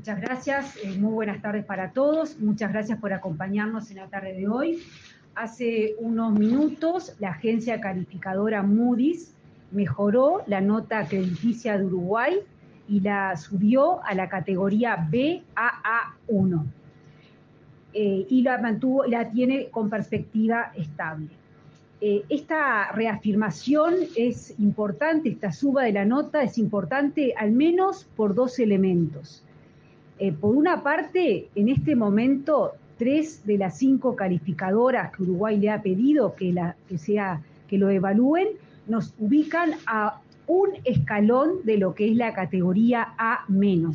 Muchas gracias, muy buenas tardes para todos. Muchas gracias por acompañarnos en la tarde de hoy. Hace unos minutos, la agencia calificadora Moody's mejoró la nota crediticia de Uruguay y la subió a la categoría Baa1 y la tiene con perspectiva estable. Esta reafirmación es importante, esta suba de la nota es importante al menos por dos elementos. Por una parte, en este momento, 3 de las 5 calificadoras que Uruguay le ha pedido que lo evalúen, nos ubican a un escalón de lo que es la categoría A-.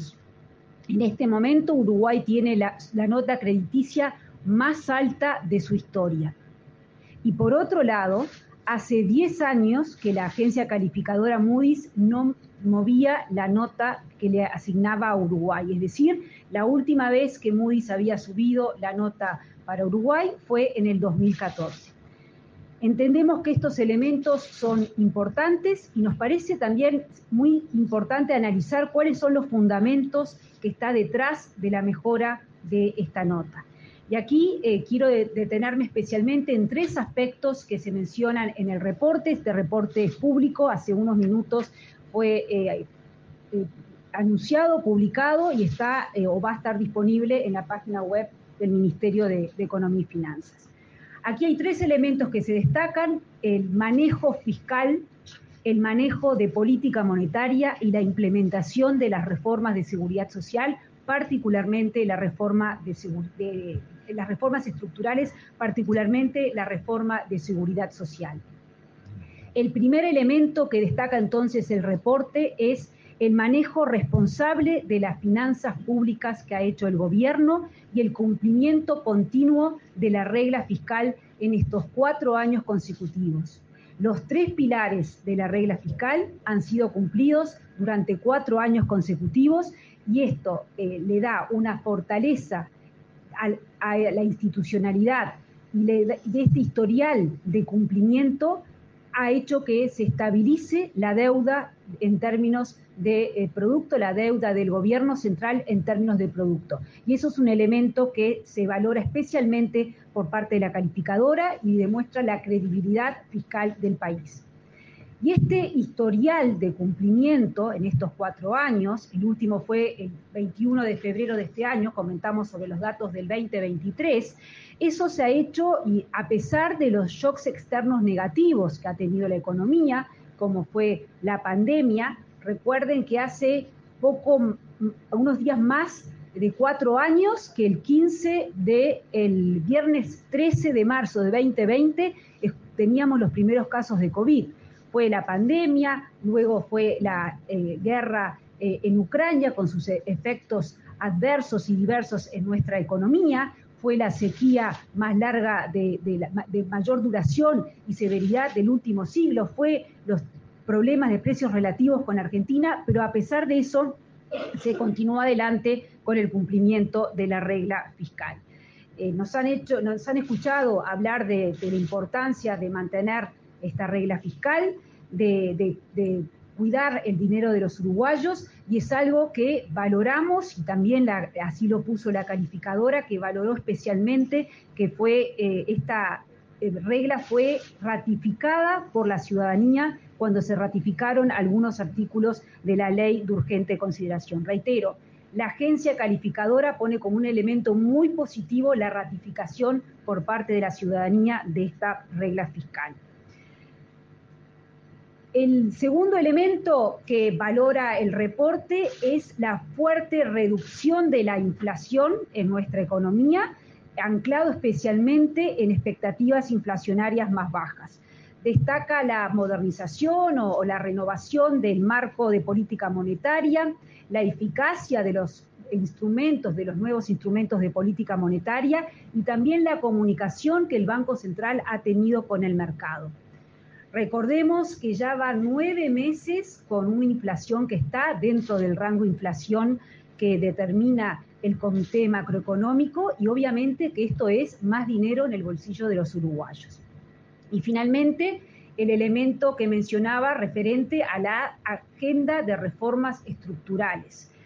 En este momento, Uruguay tiene la nota crediticia más alta de su historia. Y por otro lado, hace 10 años que la agencia calificadora Moody's no movía la nota que le asignaba a Uruguay. Es decir, la última vez que Moody's había subido la nota para Uruguay fue en el 2014. Entendemos que estos elementos son importantes y nos parece también muy importante analizar cuáles son los fundamentos que está detrás de la mejora de esta nota. Y aquí quiero detenerme especialmente en 3 aspectos que se mencionan en el reporte. Este reporte es público, hace unos minutos fue anunciado, publicado y está o va a estar disponible en la página web del Ministerio de Economía y Finanzas. Aquí hay 3 elementos que se destacan: el manejo fiscal, el manejo de política monetaria y la implementación de las reformas de seguridad social, particularmente las reformas estructurales, particularmente la reforma de seguridad social. El primer elemento que destaca entonces el reporte es el manejo responsable de las finanzas públicas que ha hecho el gobierno y el cumplimiento continuo de la regla fiscal en estos 4 años consecutivos. Los 3 pilares de la regla fiscal han sido cumplidos durante 4 años consecutivos y esto le da una fortaleza a la institucionalidad y de este historial de cumplimiento ha hecho que se estabilice la deuda en términos de producto, la deuda del gobierno central en términos de producto. Y eso es un elemento que se valora especialmente por parte de la calificadora y demuestra la credibilidad fiscal del país. Y este historial de cumplimiento en estos 4 años, el último fue el 21 de febrero de este año, comentamos sobre los datos del 2023, eso se ha hecho y a pesar de los shocks externos negativos que ha tenido la economía, como fue la pandemia. Recuerden que hace unos días más de 4 años que el 15 del viernes 13 de marzo de 2020 teníamos los primeros casos de COVID. Fue la pandemia, luego fue la guerra en Ucrania con sus efectos adversos y diversos en nuestra economía, fue la sequía más larga de mayor duración y severidad del último siglo, fue los problemas de precios relativos con Argentina, pero a pesar de eso se continuó adelante con el cumplimiento de la regla fiscal. Nos han escuchado hablar de la importancia de mantener esta regla fiscal, de cuidar el dinero de los uruguayos, y es algo que valoramos, y también así lo puso la calificadora, que valoró especialmente que esta regla fue ratificada por la ciudadanía cuando se ratificaron algunos artículos de la ley de urgente consideración. Reitero, la agencia calificadora pone como un elemento muy positivo la ratificación por parte de la ciudadanía de esta regla fiscal. El segundo elemento que valora el reporte es la fuerte reducción de la inflación en nuestra economía, anclado especialmente en expectativas inflacionarias más bajas. Destaca la modernización o la renovación del marco de política monetaria, la eficacia de los nuevos instrumentos de política monetaria y también la comunicación que el Banco Central ha tenido con el mercado. Recordemos que ya va 9 meses con una inflación que está dentro del rango de inflación que determina el Comité Macroeconómico y obviamente que esto es más dinero en el bolsillo de los uruguayos. Y finalmente, el elemento que mencionaba referente a la agenda de reformas estructurales.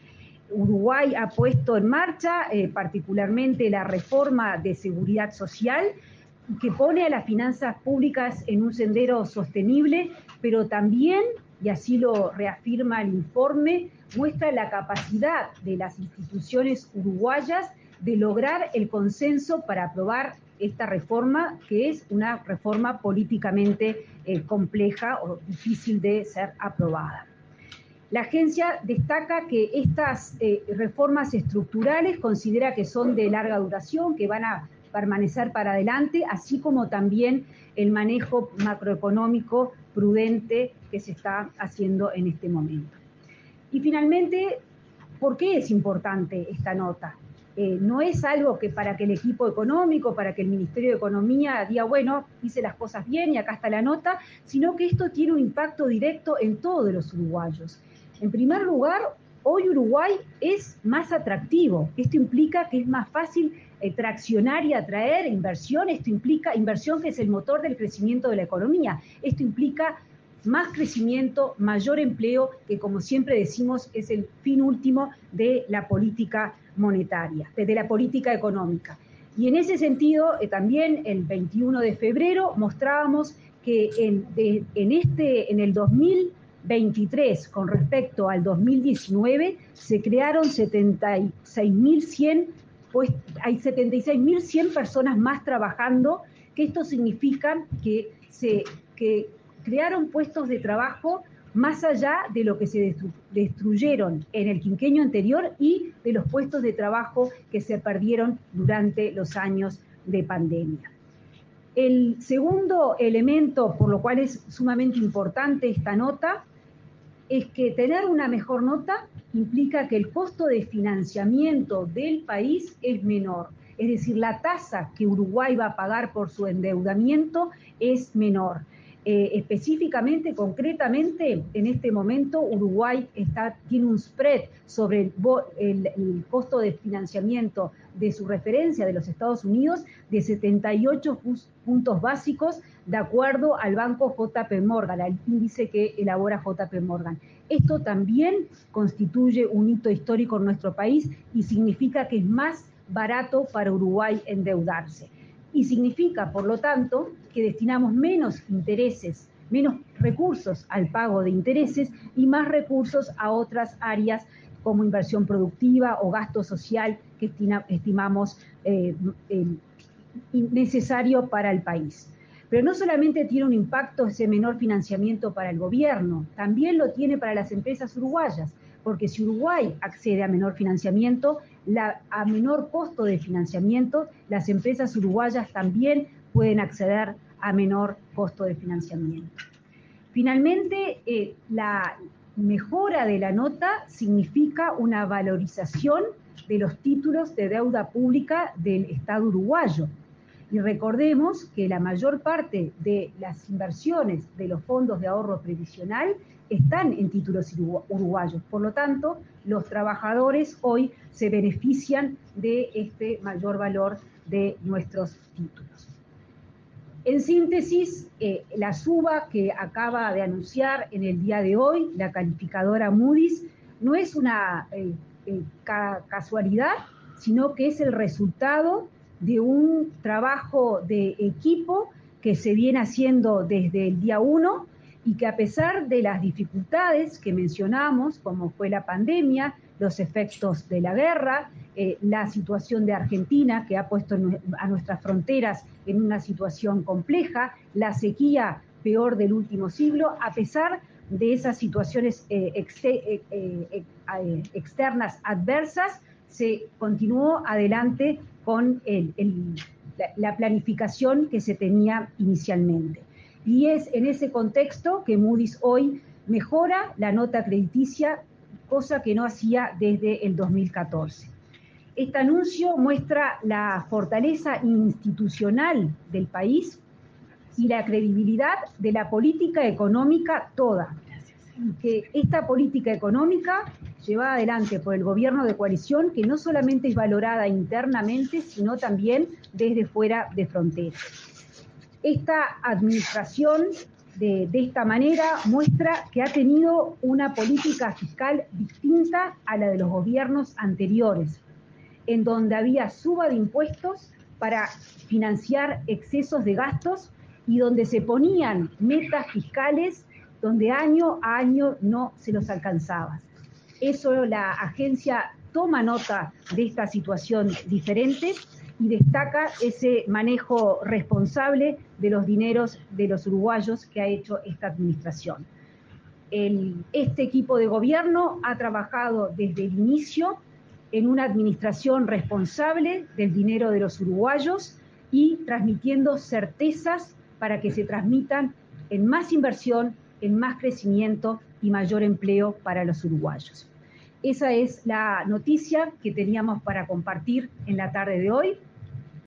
Uruguay ha puesto en marcha, particularmente la reforma de seguridad social, que pone a las finanzas públicas en un sendero sostenible, pero también, y así lo reafirma el informe, muestra la capacidad de las instituciones uruguayas de lograr el consenso para aprobar esta reforma, que es una reforma políticamente compleja o difícil de ser aprobada. La agencia destaca que estas reformas estructurales considera que son de larga duración, que van a permanecer para adelante, así como también el manejo macroeconómico prudente que se está haciendo en este momento. Y finalmente, ¿por qué es importante esta nota? No es algo que para que el equipo económico, para que el Ministerio de Economía diga, bueno, hice las cosas bien y acá está la nota, sino que esto tiene un impacto directo en todos los uruguayos. En primer lugar, hoy Uruguay es más atractivo. Esto implica que es más fácil traccionar y atraer inversión. Esto implica inversión, que es el motor del crecimiento de la economía. Esto implica más crecimiento, mayor empleo, que como siempre decimos es el fin último de la política monetaria, de la política económica. Y en ese sentido, también el 21 de febrero mostrábamos que en el 2023, con respecto al 2019, se crearon 76.100, pues hay 76.100 personas más trabajando, que esto significa que crearon puestos de trabajo más allá de lo que se destruyeron en el quinquenio anterior y de los puestos de trabajo que se perdieron durante los años de pandemia. El segundo elemento, por lo cual es sumamente importante esta nota, es que tener una mejor nota implica que el costo de financiamiento del país es menor. Es decir, la tasa que Uruguay va a pagar por su endeudamiento es menor. Específicamente, concretamente, en este momento Uruguay tiene un spread sobre el costo de financiamiento de su referencia de los Estados Unidos de 78 puntos básicos, de acuerdo al banco JP Morgan, al índice que elabora JP Morgan. Esto también constituye un hito histórico en nuestro país y significa que es más barato para Uruguay endeudarse. Y significa, por lo tanto, que destinamos menos intereses, menos recursos al pago de intereses y más recursos a otras áreas como inversión productiva o gasto social que estimamos necesario para el país. Pero no solamente tiene un impacto ese menor financiamiento para el gobierno, también lo tiene para las empresas uruguayas, porque si Uruguay accede a menor financiamiento, a menor costo de financiamiento, las empresas uruguayas también pueden acceder a menor costo de financiamiento. Finalmente, la mejora de la nota significa una valorización de los títulos de deuda pública del Estado uruguayo. Y recordemos que la mayor parte de las inversiones de los fondos de ahorro previsional están en títulos uruguayos. Por lo tanto, los trabajadores hoy se benefician de este mayor valor de nuestros títulos. En síntesis, la suba que acaba de anunciar en el día de hoy la calificadora Moody's no es una casualidad, sino que es el resultado de un trabajo de equipo que se viene haciendo desde el día 1 y que, a pesar de las dificultades que mencionamos, como fue la pandemia, los efectos de la guerra, la situación de Argentina, que ha puesto a nuestras fronteras en una situación compleja, la sequía peor del último siglo, a pesar de esas situaciones externas adversas, se continuó adelante con la planificación que se tenía inicialmente. Y es en ese contexto que Moody's hoy mejora la nota crediticia, cosa que no hacía desde el 2014. Este anuncio muestra la fortaleza institucional del país y la credibilidad de la política económica toda. Que esta política económica llevada adelante por el gobierno de coalición, que no solamente es valorada internamente, sino también desde fuera de fronteras. Esta administración de esta manera muestra que ha tenido una política fiscal distinta a la de los gobiernos anteriores, en donde había suba de impuestos para financiar excesos de gastos y donde se ponían metas fiscales donde año a año no se los alcanzaba. Eso, la agencia toma nota de esta situación diferente y destaca ese manejo responsable de los dineros de los uruguayos que ha hecho esta administración. Este equipo de gobierno ha trabajado desde el inicio en una administración responsable del dinero de los uruguayos y transmitiendo certezas para que se transmitan en más inversión, en más crecimiento y mayor empleo para los uruguayos. Esa es la noticia que teníamos para compartir en la tarde de hoy.